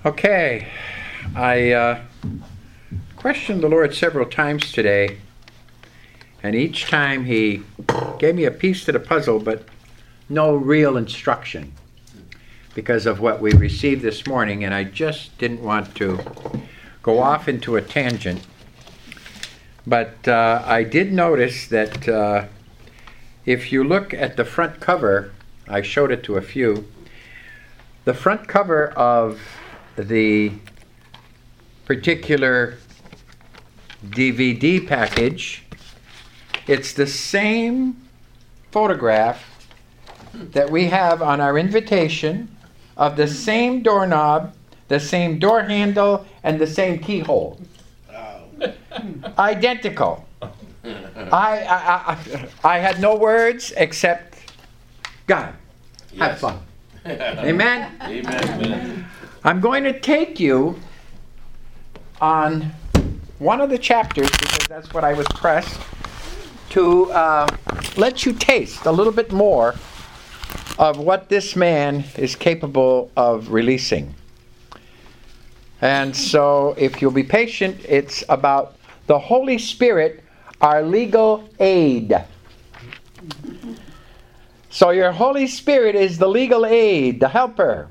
Okay, I questioned the Lord several times today, and each time He gave me a piece to the puzzle, but no real instruction because of what we received this morning, and I just didn't want to go off into a tangent. But I did notice that if you look at the front cover, I showed it to a few, the front cover of the particular DVD package, it's the same photograph that we have on our invitation of the same doorknob, the same door handle, and the same keyhole. Identical. I had no words except God. Have fun. Amen? Amen. I'm going to take you on one of the chapters, because that's what I was pressed, to let you taste a little bit more of what this man is capable of releasing. And so, if you'll be patient, it's about the Holy Spirit, our legal aid. So your Holy Spirit is the legal aid, the helper.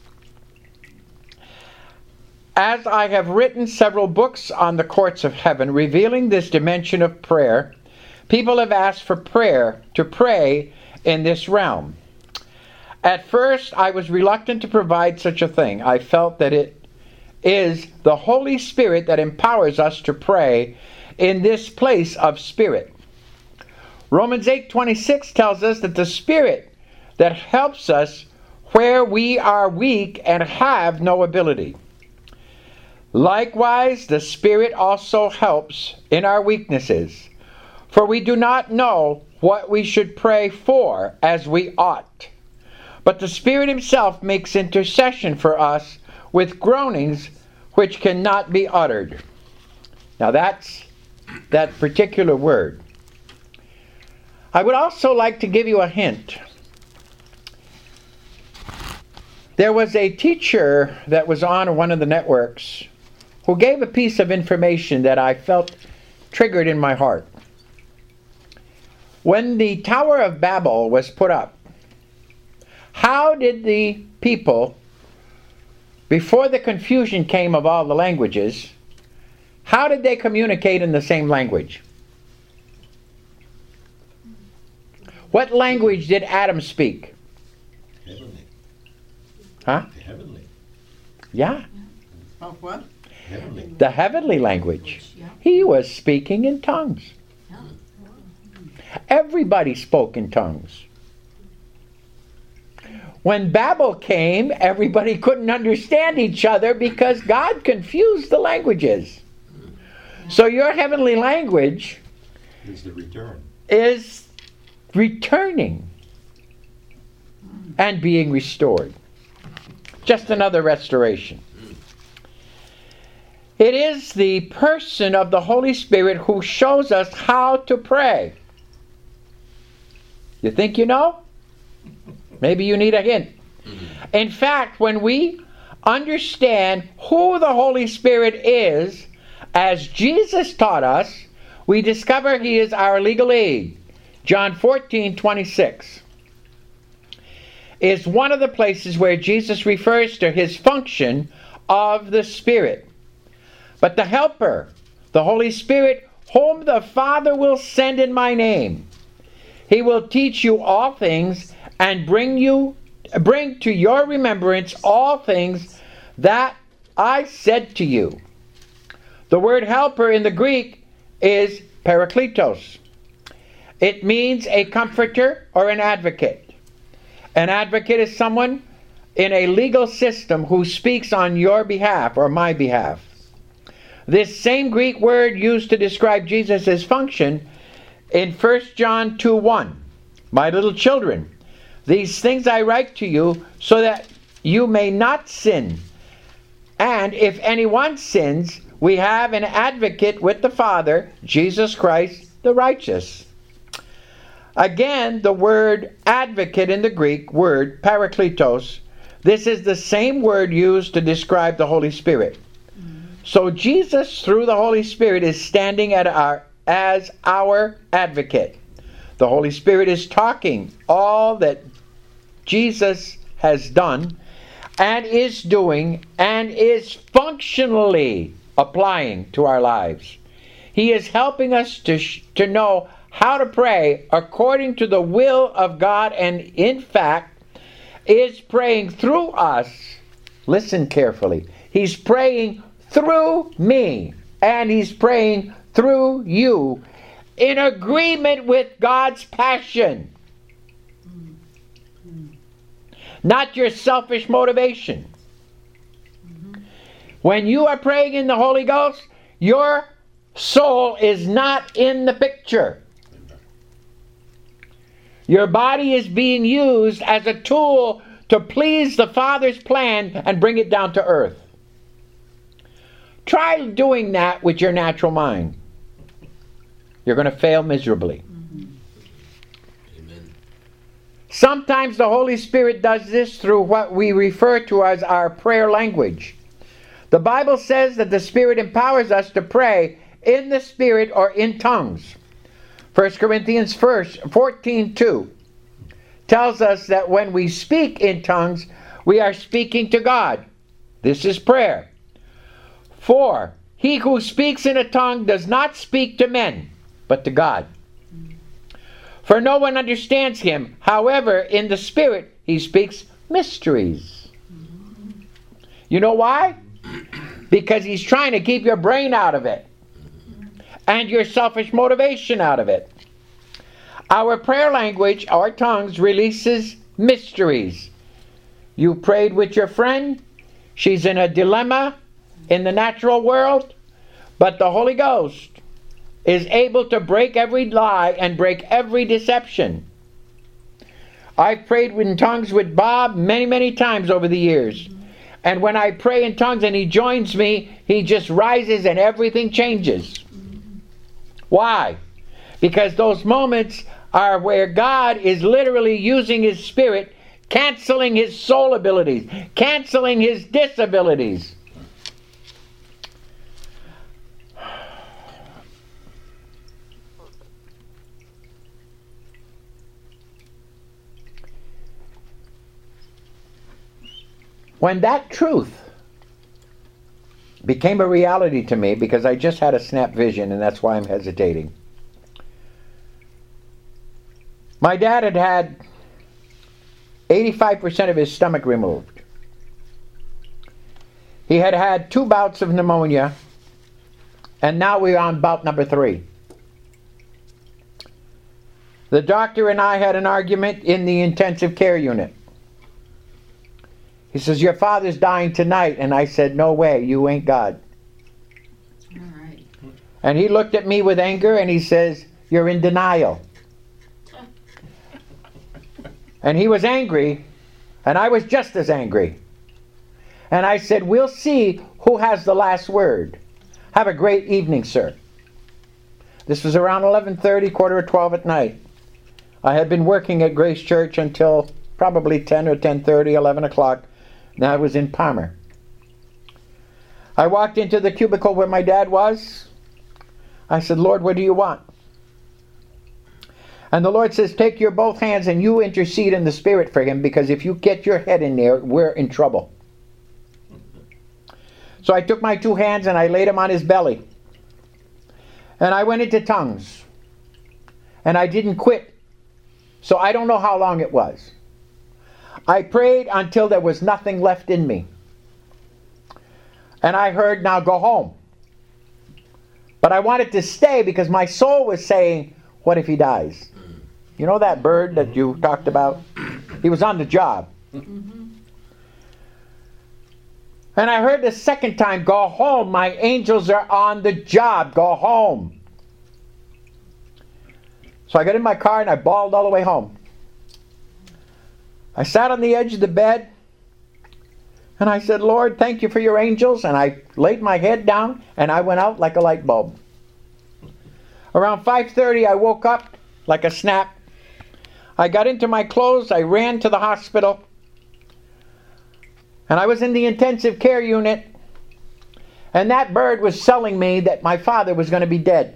As I have written several books on the courts of heaven revealing this dimension of prayer, people have asked for prayer to pray in this realm. At first, I was reluctant to provide such a thing. I felt that it is the Holy Spirit that empowers us to pray in this place of spirit. Romans 8:26 tells us that the Spirit that helps us where we are weak and have no ability. Likewise, the Spirit also helps in our weaknesses, for we do not know what we should pray for as we ought. But the Spirit Himself makes intercession for us with groanings which cannot be uttered. Now that's that particular word. I would also like to give you a hint. There was a teacher that was on one of the networks who gave a piece of information that I felt triggered in my heart. When the Tower of Babel was put up, how did the people, before the confusion came of all the languages, how did they communicate in the same language? What language did Adam speak? Heavenly. Huh? Heavenly. Yeah. Of what? Heavenly. The heavenly language. He was speaking in tongues. Everybody spoke in tongues. When Babel came, everybody couldn't understand each other because God confused the languages. So your heavenly language Is the return. is returning and being restored. Just another restoration. It is the person of the Holy Spirit who shows us how to pray. You think you know? Maybe you need a hint. In fact, when we understand who the Holy Spirit is, as Jesus taught us, we discover He is our legal aid. John 14:26 is one of the places where Jesus refers to His function of the Spirit. But the Helper, the Holy Spirit, whom the Father will send in my name, He will teach you all things and bring to your remembrance all things that I said to you. The word helper in the Greek is parakletos. It means a comforter or an advocate. An advocate is someone in a legal system who speaks on your behalf or my behalf. This same Greek word used to describe Jesus' function in 1 John 2:1. My little children, these things I write to you so that you may not sin. And if anyone sins, we have an advocate with the Father, Jesus Christ the righteous. Again, the word advocate in the Greek word parakletos This is the same word used to describe the Holy Spirit. So Jesus, through the Holy Spirit, is standing as our advocate. The Holy Spirit is talking all that Jesus has done and is doing and is functionally applying to our lives. He is helping us to know how to pray according to the will of God, and in fact is praying through us. Listen carefully. He's praying through me, and He's praying through you in agreement with God's passion. Not your selfish motivation. When you are praying in the Holy Ghost, your soul is not in the picture. Your body is being used as a tool to please the Father's plan and bring it down to earth. Try doing that with your natural mind. You're going to fail miserably. Amen. Sometimes the Holy Spirit does this through what we refer to as our prayer language. The Bible says that the Spirit empowers us to pray in the Spirit or in tongues. 1 Corinthians 14:2 tells us that when we speak in tongues, we are speaking to God. This is prayer. For he who speaks in a tongue does not speak to men, but to God. For no one understands him. However, in the Spirit, he speaks mysteries. You know why? Because he's trying to keep your brain out of it and your selfish motivation out of it. Our prayer language, our tongues, releases mysteries. You prayed with your friend. She's in a dilemma in the natural world, but the Holy Ghost is able to break every lie and break every deception. I've prayed in tongues with Bob many, many times over the years. And when I pray in tongues and he joins me, he just rises and everything changes. Why? Because those moments are where God is literally using His Spirit, canceling his soul abilities, canceling his disabilities. When that truth became a reality to me, because I just had a snap vision, and that's why I'm hesitating. My dad had had 85% of his stomach removed. He had had 2 bouts of pneumonia, and now we're on bout number 3. The doctor and I had an argument in the intensive care unit. He says, "Your father's dying tonight." And I said, "No way, you ain't God." All right. And he looked at me with anger and he says, "You're in denial." And he was angry, and I was just as angry. And I said, "We'll see who has the last word. Have a great evening, sir." This was around 11:30, 11:45 at night. I had been working at Grace Church until probably 10 or 10:30, 11 o'clock. Now I was in Palmer. I walked into the cubicle where my dad was. I said, "Lord, what do you want?" And the Lord says, "Take your both hands and you intercede in the Spirit for him, because if you get your head in there, we're in trouble." So I took my 2 hands and I laid them on his belly. And I went into tongues. And I didn't quit. So I don't know how long it was. I prayed until there was nothing left in me. And I heard, "Now go home." But I wanted to stay because my soul was saying, "What if he dies?" You know that bird that you talked about? He was on the job. And I heard the second time, "Go home. My angels are on the job. Go home." So I got in my car and I bawled all the way home. I sat on the edge of the bed and I said, "Lord, thank you for your angels." And I laid my head down and I went out like a light bulb. Around 5:30 I woke up like a snap. I got into my clothes. I ran to the hospital. And I was in the intensive care unit, and that bird was telling me that my father was going to be dead.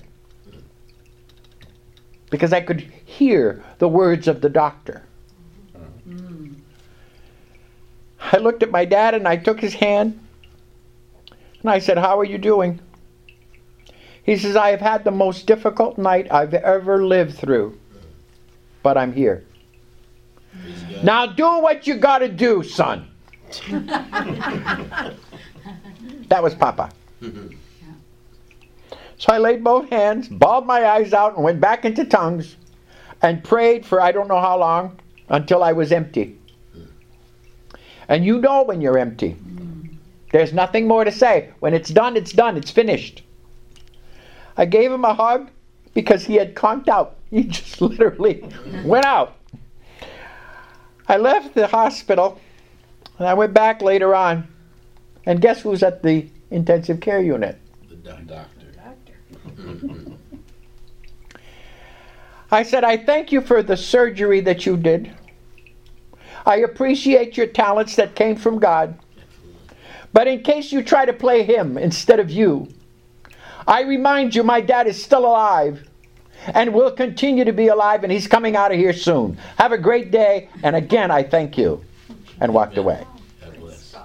Because I could hear the words of the doctor. I looked at my dad and I took his hand and I said, "How are you doing?" He says, "I have had the most difficult night I've ever lived through, but I'm here. Now do what you got to do, son." That was Papa. So I laid both hands, bawled my eyes out, and went back into tongues and prayed for I don't know how long until I was empty. And you know when you're empty. There's nothing more to say. When it's done, it's done. It's finished. I gave him a hug because he had conked out. He just literally went out. I left the hospital and I went back later on. And guess who's at the intensive care unit? The doctor. I said, "I thank you for the surgery that you did. I appreciate your talents that came from God. But in case you try to play him instead of you, I remind you my dad is still alive and will continue to be alive, and he's coming out of here soon. Have a great day, and again I thank you," and walked away. God bless.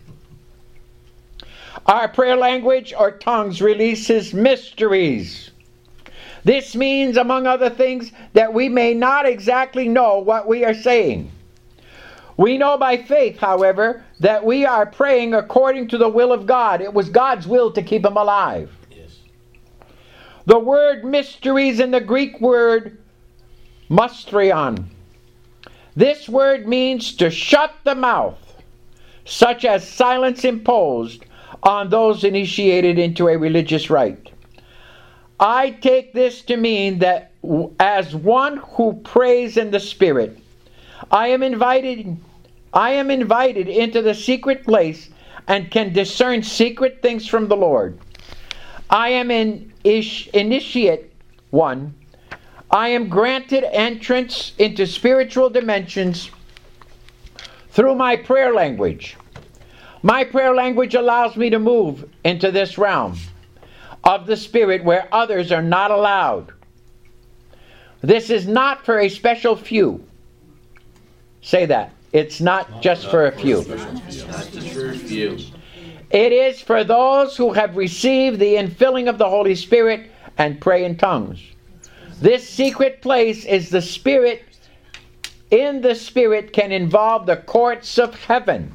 Our prayer language or tongues releases mysteries. This means, among other things, that we may not exactly know what we are saying. We know by faith, however, that we are praying according to the will of God. It was God's will to keep him alive. Yes. The word mysteries in the Greek word mysterion. This word means to shut the mouth, such as silence imposed on those initiated into a religious rite. I take this to mean that as one who prays in the Spirit, I am invited into the secret place and can discern secret things from the Lord. I am an initiate one. I am granted entrance into spiritual dimensions through my prayer language. My prayer language allows me to move into this realm of the Spirit where others are not allowed. This is not for a special few. Say that. It's not just for a few. Not just for a few. It is for those who have received the infilling of the Holy Spirit and pray in tongues. This secret place is the Spirit. In the Spirit can involve the courts of heaven.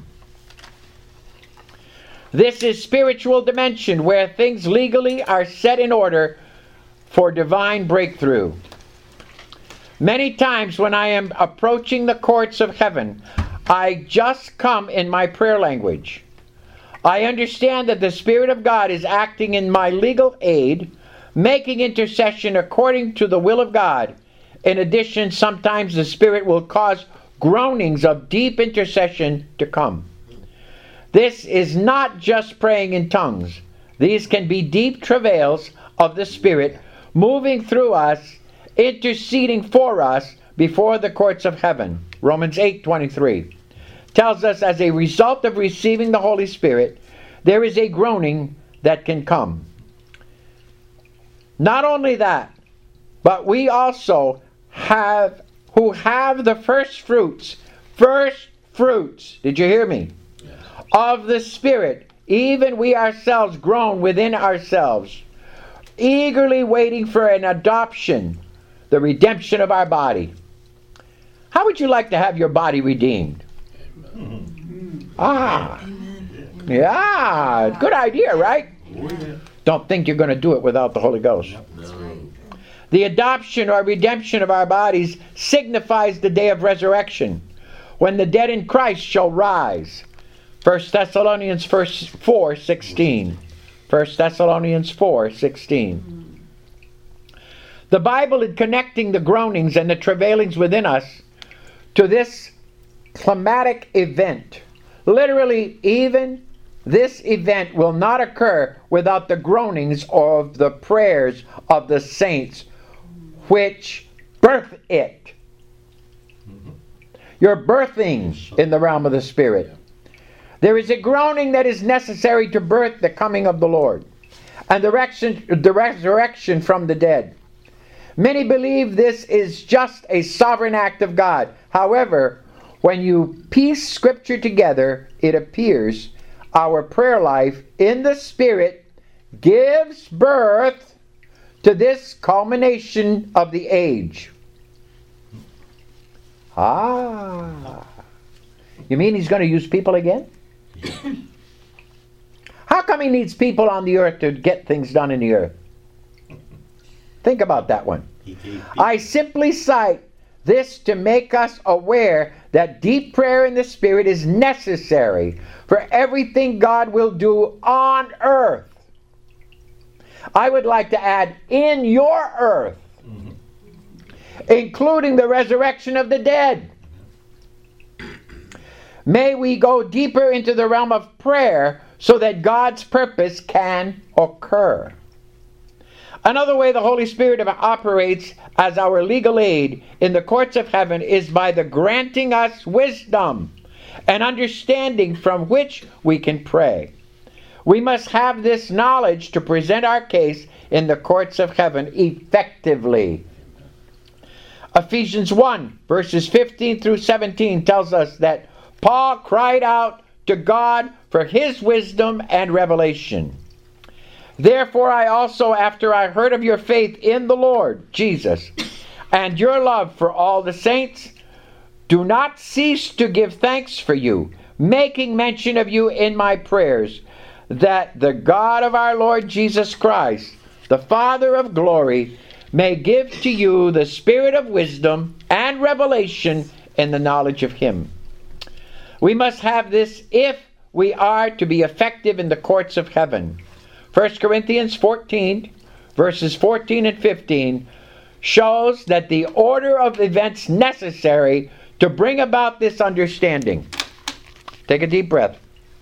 This is spiritual dimension where things legally are set in order for divine breakthrough. Many times when I am approaching the courts of heaven, I just come in my prayer language. I understand that the Spirit of God is acting in my legal aid, making intercession according to the will of God. In addition, sometimes the Spirit will cause groanings of deep intercession to come. This is not just praying in tongues. These can be deep travails of the Spirit moving through us, interceding for us before the courts of heaven. Romans 8:23 tells us as a result of receiving the Holy Spirit, there is a groaning that can come. Not only that, but we also have the first fruits, did you hear me? Of the Spirit, even we ourselves groan within ourselves, eagerly waiting for an adoption, the redemption of our body. How would you like to have your body redeemed? Yeah, good idea, right? Don't think you're going to do it without the Holy Ghost. No. The adoption or redemption of our bodies signifies the day of resurrection, when the dead in Christ shall rise. 1 Thessalonians 4:16. 1 Thessalonians 4:16. The Bible is connecting the groanings and the travailings within us to this climatic event. Literally, even this event will not occur without the groanings of the prayers of the saints which birth it. You're birthing in the realm of the Spirit. There is a groaning that is necessary to birth the coming of the Lord and the resurrection from the dead. Many believe this is just a sovereign act of God. However, when you piece Scripture together, it appears our prayer life in the Spirit gives birth to this culmination of the age. You mean he's going to use people again? How come he needs people on the earth to get things done in the earth? Think about that one. I simply cite this to make us aware that deep prayer in the Spirit is necessary for everything God will do on earth. I would like to add, in your earth, including the resurrection of the dead. May we go deeper into the realm of prayer so that God's purpose can occur. Another way the Holy Spirit operates as our legal aid in the courts of heaven is by the granting us wisdom and understanding from which we can pray. We must have this knowledge to present our case in the courts of heaven effectively. Ephesians 1, verses 15 through 17 tells us that Paul cried out to God for his wisdom and revelation. Therefore I also, after I heard of your faith in the Lord Jesus and your love for all the saints, do not cease to give thanks for you, making mention of you in my prayers, that the God of our Lord Jesus Christ, the Father of glory, may give to you the spirit of wisdom and revelation in the knowledge of him. We must have this if we are to be effective in the courts of heaven. 1 Corinthians 14, verses 14 and 15, shows that the order of events necessary to bring about this understanding. Take a deep breath.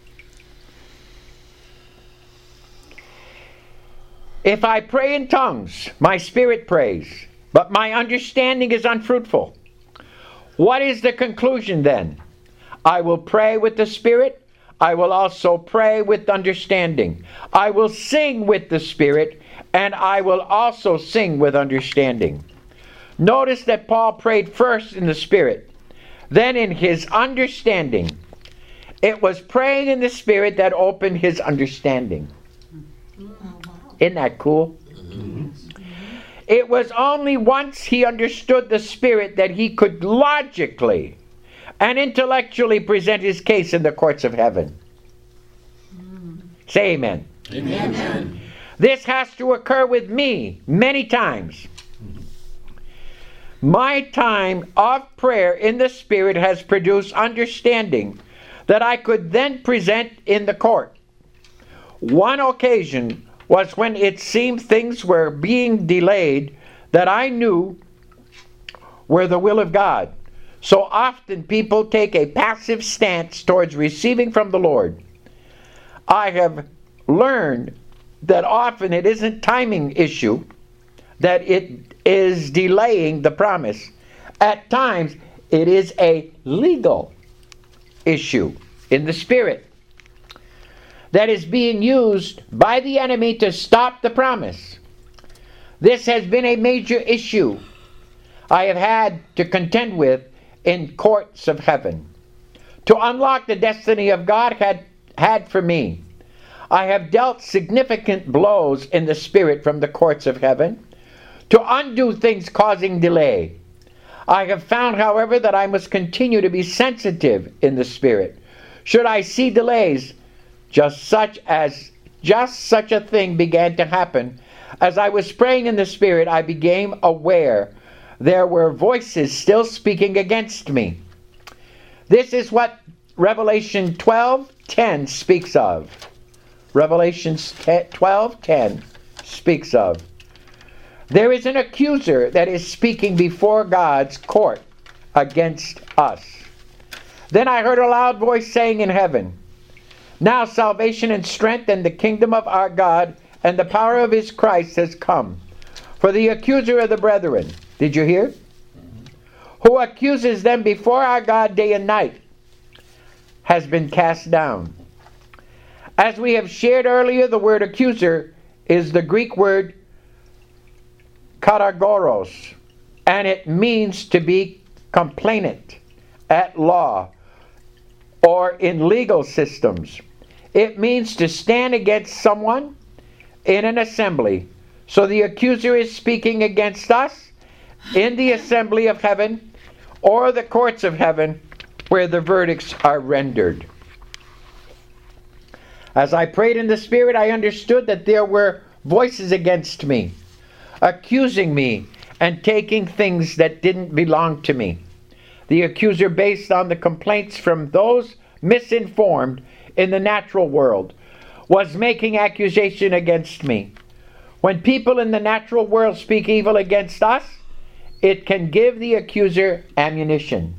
If I pray in tongues, my spirit prays, but my understanding is unfruitful. What is the conclusion then? I will pray with the Spirit. I will also pray with understanding. I will sing with the Spirit, and I will also sing with understanding. Notice that Paul prayed first in the Spirit, then in his understanding. It was praying in the Spirit that opened his understanding. Isn't that cool? It was only once he understood the Spirit that he could logically and intellectually present his case in the courts of heaven. Say amen. Amen. This has to occur with me many times. My time of prayer in the Spirit has produced understanding that I could then present in the court. One occasion was when it seemed things were being delayed that I knew were the will of God. So often people take a passive stance towards receiving from the Lord. I have learned that often it isn't timing issue, that it is delaying the promise. At times it is a legal issue in the Spirit that is being used by the enemy to stop the promise. This has been a major issue I have had to contend with in courts of heaven. To unlock the destiny of God had for me, I have dealt significant blows in the Spirit from the courts of heaven to undo things causing delay. I have found, however, that I must continue to be sensitive in the Spirit. Should I see delays, just such a thing began to happen. As I was praying in the Spirit, I became aware there were voices still speaking against me. This is what Revelation 12:10 speaks of. Revelation 12:10 speaks of. There is an accuser that is speaking before God's court against us. Then I heard a loud voice saying in heaven, now salvation and strength and the kingdom of our God and the power of his Christ has come. For the accuser of the brethren, did you hear? Who accuses them before our God day and night, has been cast down. As we have shared earlier, the word accuser is the Greek word katagoros, and it means to be complainant at law or in legal systems. It means to stand against someone in an assembly. So the accuser is speaking against us in the assembly of heaven or the courts of heaven where the verdicts are rendered. As I prayed in the Spirit, I understood that there were voices against me, accusing me and taking things that didn't belong to me. The accuser, based on the complaints from those misinformed in the natural world, was making accusation against me. When people in the natural world speak evil against us, it can give the accuser ammunition.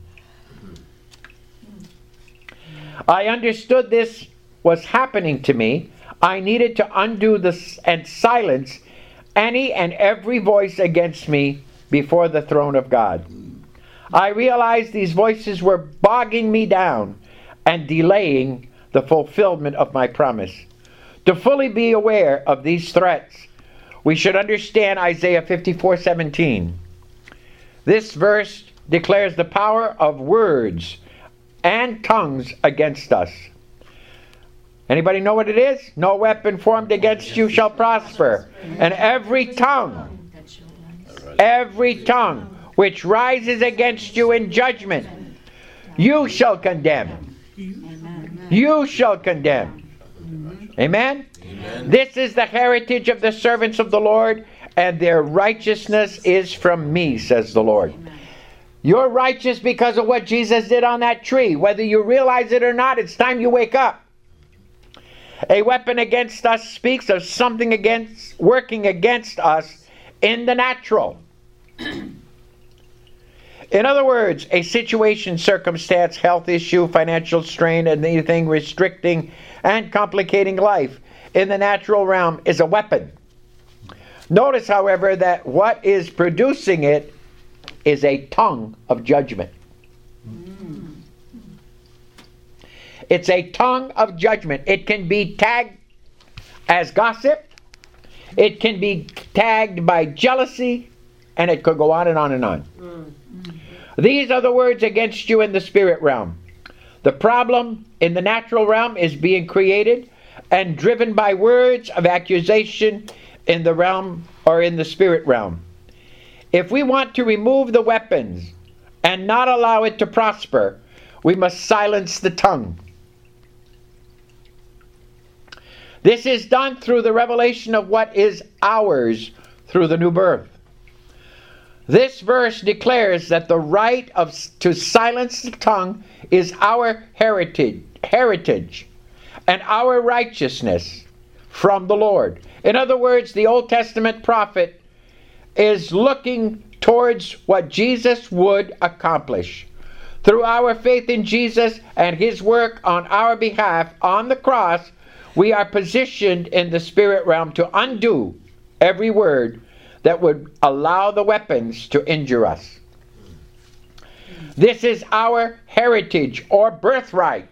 I understood this was happening to me. I needed to undo this and silence any and every voice against me before the throne of God. I realized these voices were bogging me down and delaying the fulfillment of my promise. To fully be aware of these threats, we should understand Isaiah 54:17. This verse declares the power of words and tongues against us. Anybody know what it is? No weapon formed against you shall prosper. And every tongue which rises against you in judgment, you shall condemn. You shall condemn. Amen? Amen. This is the heritage of the servants of the Lord, and their righteousness is from me, says the Lord. You're righteous because of what Jesus did on that tree. Whether you realize it or not, it's time you wake up. A weapon against us speaks of something working against us in the natural. In other words, a situation, circumstance, health issue, financial strain, and anything restricting and complicating life in the natural realm is a weapon. Notice, however, that what is producing it is a tongue of judgment. It's a tongue of judgment. It can be tagged as gossip. It can be tagged by jealousy. And it could go on and on and on. These are the words against you in the spirit realm. The problem in the natural realm is being created and driven by words of accusation in the realm or in the spirit realm. If we want to remove the weapons and not allow it to prosper, we must silence the tongue. This is done through the revelation of what is ours through the new birth. This verse declares that the right to silence the tongue is our heritage and our righteousness from the Lord. In other words, the Old Testament prophet is looking towards what Jesus would accomplish. Through our faith in Jesus and His work on our behalf on the cross, we are positioned in the spirit realm to undo every word that would allow the weapons to injure us. This is our heritage or birthright.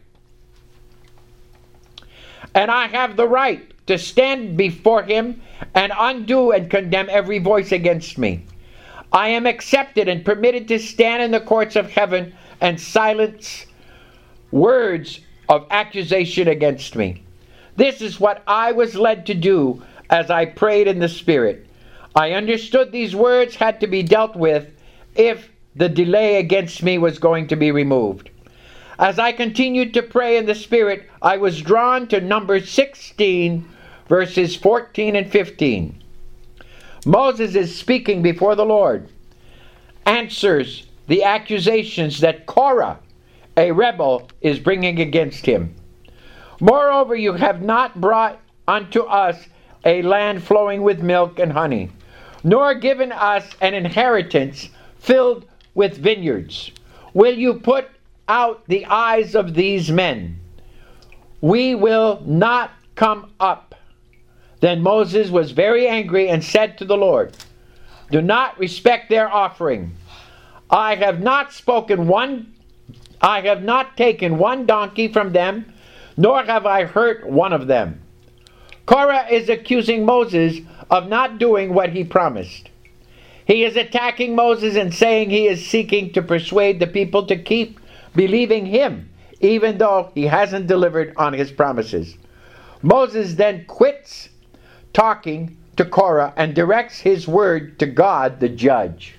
And I have the right to stand before Him and undo and condemn every voice against me. I am accepted and permitted to stand in the courts of heaven and silence words of accusation against me. This is what I was led to do as I prayed in the Spirit. I understood these words had to be dealt with if the delay against me was going to be removed. As I continued to pray in the Spirit, I was drawn to Numbers 16, verses 14 and 15. Moses is speaking before the Lord, answers the accusations that Korah, a rebel, is bringing against him. Moreover, you have not brought unto us a land flowing with milk and honey, nor given us an inheritance filled with vineyards. Will you put out the eyes of these men? We will not come up. Then Moses was very angry and said to the Lord, do not respect their offering. I have not spoken one I have not taken one donkey from them, nor have I hurt one of them. Korah is accusing Moses of not doing what he promised. He is attacking Moses and saying he is seeking to persuade the people to keep believing him, even though he hasn't delivered on his promises. Moses then quits talking to Korah and directs his word to God, the judge.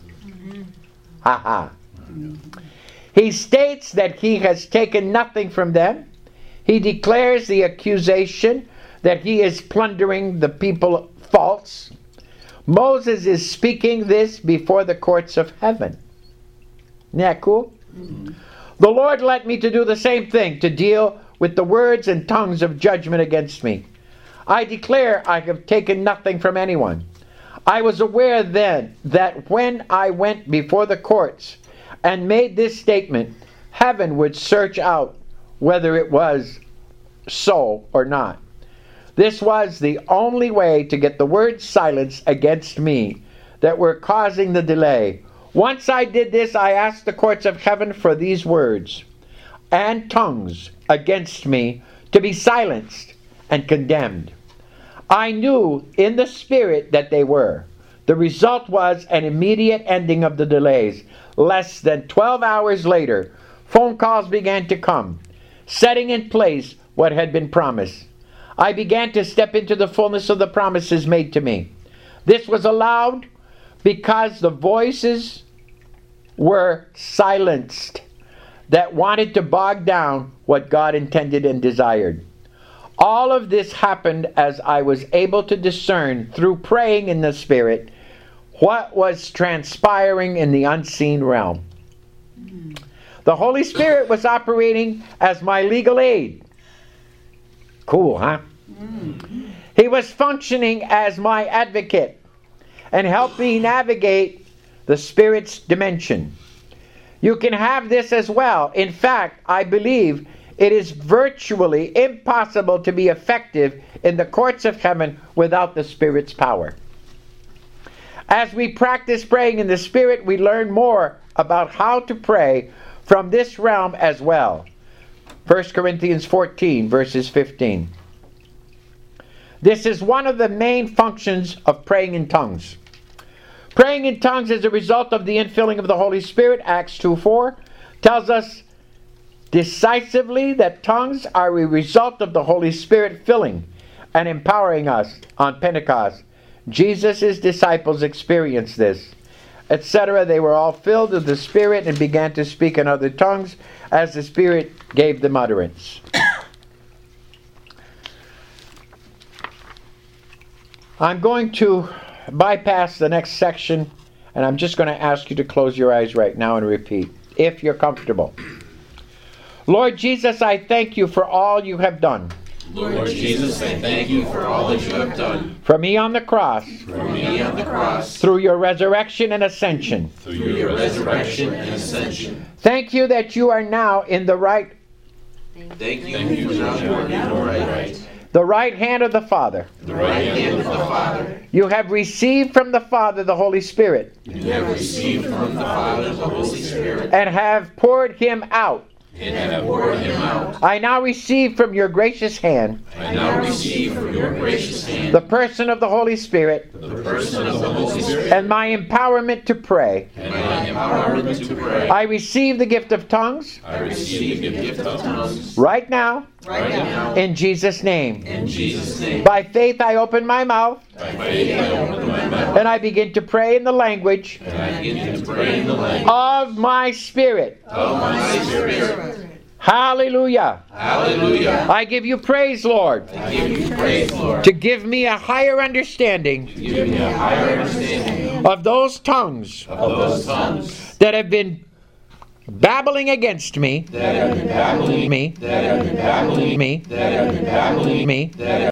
Ha ha. He states that he has taken nothing from them. He declares the accusation that he is plundering the people false. Moses is speaking this before the courts of heaven. Isn't that cool? The Lord led me to do the same thing, to deal with the words and tongues of judgment against me. I declare I have taken nothing from anyone. I was aware then that when I went before the courts and made this statement, heaven would search out whether it was so or not. This was the only way to get the words silenced against me that were causing the delay. Once I did this, I asked the courts of heaven for these words and tongues against me to be silenced and condemned. I knew in the spirit that they were. The result was an immediate ending of the delays. Less than 12 hours later, phone calls began to come, setting in place what had been promised. I began to step into the fullness of the promises made to me. This was allowed because the voices were silenced that wanted to bog down what God intended and desired. All of this happened as I was able to discern through praying in the Spirit what was transpiring in the unseen realm. The Holy Spirit was operating as my legal aid. Cool, huh? He was functioning as my advocate and helped me navigate the Spirit's dimension. You can have this as well. In fact, I believe it is virtually impossible to be effective in the courts of heaven without the Spirit's power. As we practice praying in the Spirit, we learn more about how to pray from this realm as well. 1 Corinthians 14, verses 15. This is one of the main functions of praying in tongues. Praying in tongues is a result of the infilling of the Holy Spirit. Acts 2:4 tells us decisively that tongues are a result of the Holy Spirit filling and empowering us on Pentecost. Jesus' disciples experienced this, etc. They were all filled with the Spirit and began to speak in other tongues as the Spirit gave them utterance. I'm going to bypass the next section, and I'm just going to ask you to close your eyes right now and repeat, if you're comfortable. Lord Jesus, I thank you for all you have done. Lord Jesus, I thank you for all that you have done. For me on the cross. For me on the cross. Through your resurrection and ascension. Through your resurrection and ascension. Thank you that you are now in the right. Thank you for now you are in the right. The right hand of the Father. The right hand of the Father. You have received from the Father the Holy Spirit. You have received from the Father the Holy Spirit. And have poured him out. And have poured him out. I now receive from your gracious hand. I now receive from your gracious hand. The person of the Holy Spirit. The person of the Holy Spirit. And my empowerment to pray. And my empowerment to pray. I receive the gift of tongues. I receive the gift of tongues. Right now. Right now. In Jesus' name. In Jesus' name. By faith I open my mouth. By faith I open my mouth. And I begin to pray in the language. And I begin to pray in the language. Of my spirit. Of my spirit. Hallelujah. Hallelujah. I give you praise, Lord. I give you praise, Lord. To give me a higher understanding. Give me a higher understanding. Of those tongues. Of those tongues. That have been babbling against me. That have been babbling me. That have been babbling me. That have been babbling me. That have